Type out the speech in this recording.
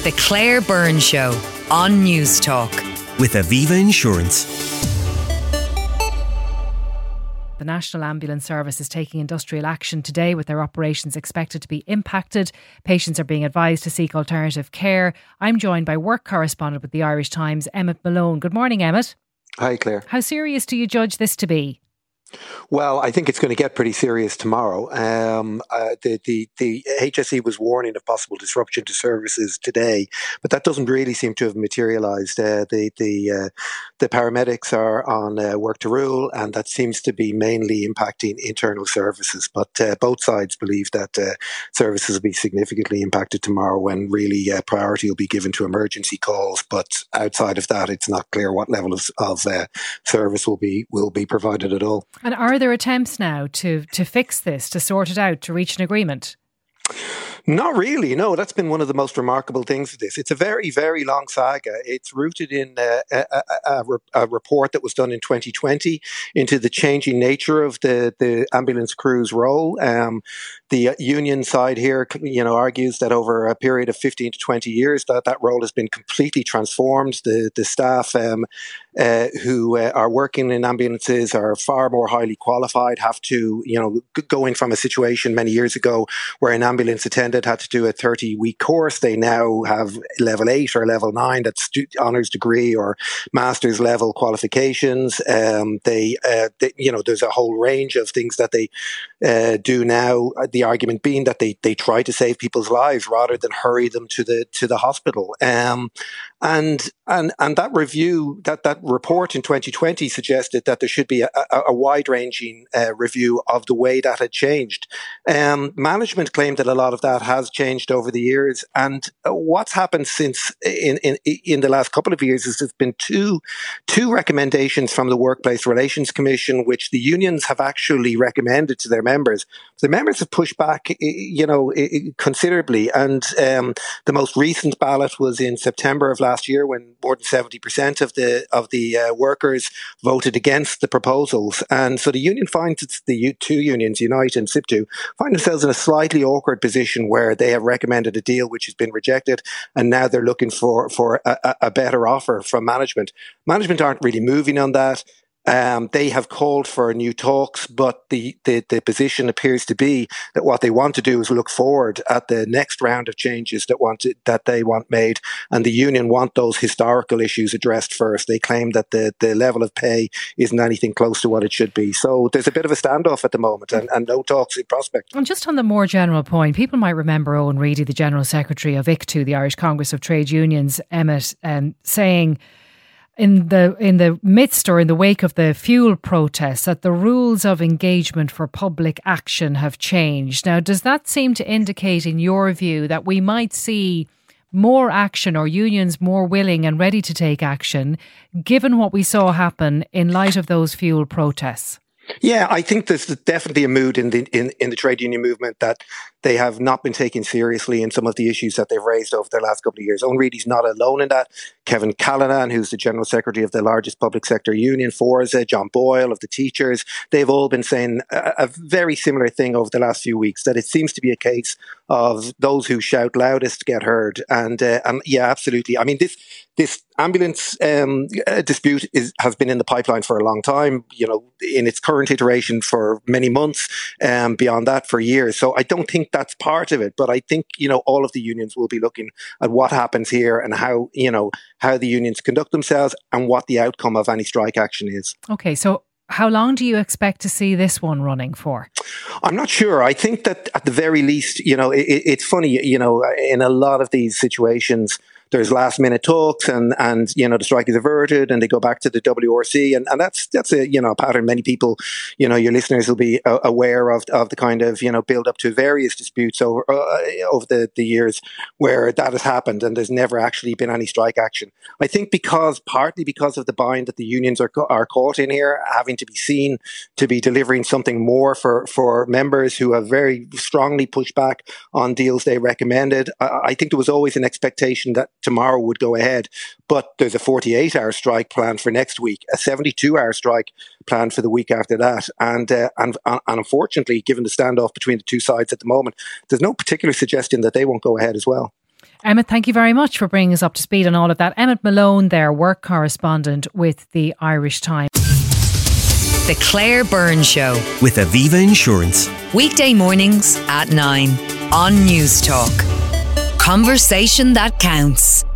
The Claire Byrne Show on News Talk. With Aviva Insurance. The National Ambulance Service is taking industrial action today with their operations expected to be impacted. Patients are being advised to seek alternative care. I'm joined by work correspondent with the Irish Times, Emmett Malone. Good morning, Emmett. Hi, Claire. How serious do you judge this to be? Well, I think it's going to get pretty serious tomorrow. The HSE was warning of possible disruption to services today, but that doesn't really seem to have materialised. The paramedics are on work to rule, and that seems to be mainly impacting internal services. But both sides believe that services will be significantly impacted tomorrow, when really priority will be given to emergency calls. But outside of that, it's not clear what level of service will be provided at all. And are there attempts now to fix this, to sort it out, to reach an agreement? Not really, no. That's been one of the most remarkable things of this. It's a very, very long saga. It's rooted in a report that was done in 2020 into the changing nature of the ambulance crew's role. The union side here, argues that over a period of 15 to 20 years, that role has been completely transformed. The staff who are working in ambulances are far more highly qualified, have to, going from a situation many years ago where an ambulance attendant had to do a 30-week course. They now have level 8 or level 9, that's honours degree or master's level qualifications. There's a whole range of things that they do now. The argument being that they try to save people's lives rather than hurry them to the hospital. And that review, that report in 2020 suggested that there should be a wide-ranging review of the way that had changed. Management claimed that a lot of that has changed over the years, and what's happened since in the last couple of years is there's been two recommendations from the Workplace Relations Commission, which the unions have actually recommended to their members. The members have pushed back, considerably, and the most recent ballot was in September of last year, when more than 70% of the workers voted against the proposals. And so the union finds, the two unions, Unite and SIPTU, find themselves in a slightly awkward position where they have recommended a deal which has been rejected, and now they're looking for a better offer from management. Management aren't really moving on that. They have called for new talks, but the position appears to be that what they want to do is look forward at the next round of changes that they want made, and the union want those historical issues addressed first. They claim that the level of pay isn't anything close to what it should be. So there's a bit of a standoff at the moment, and no talks in prospect. And just on the more general point, people might remember Owen Reedy, the General Secretary of ICTU, the Irish Congress of Trade Unions, Emmett, saying in the midst or in the wake of the fuel protests that the rules of engagement for public action have changed. Now, does that seem to indicate, in your view, that we might see more action, or unions more willing and ready to take action, given what we saw happen in light of those fuel protests? Yeah, I think there's definitely a mood in the trade union movement that they have not been taken seriously in some of the issues that they've raised over the last couple of years. Owen Reedy's not alone in that. Kevin Callanan, who's the General Secretary of the largest public sector union, Forza, John Boyle of the teachers, they've all been saying a very similar thing over the last few weeks, that it seems to be a case of those who shout loudest get heard. And yeah, absolutely. I mean, this ambulance dispute has been in the pipeline for a long time, in its current iteration for many months, beyond that for years. So I don't think that's part of it, but I think, all of the unions will be looking at what happens here and how the unions conduct themselves and what the outcome of any strike action is. Okay, so how long do you expect to see this one running for? I'm not sure. I think that at the very least, it's funny, in a lot of these situations, there's last minute talks and the strike is averted and they go back to the WRC, and that's a pattern many people, your listeners will be aware of the kind of build up to various disputes over the years where that has happened and there's never actually been any strike action. I think partly because of the bind that the unions are caught in here, having to be seen to be delivering something more for members who have very strongly pushed back on deals they recommended. I think there was always an expectation that tomorrow would go ahead, but there's a 48-hour strike planned for next week, a 72-hour strike planned for the week after that, and unfortunately, given the standoff between the two sides at the moment, there's no particular suggestion that they won't go ahead as well. Emmett, thank you very much for bringing us up to speed on all of that. Emmett Malone there, work correspondent with the Irish Times. The Claire Byrne Show. With Aviva Insurance. Weekday mornings at 9 on News Talk. Conversation that counts.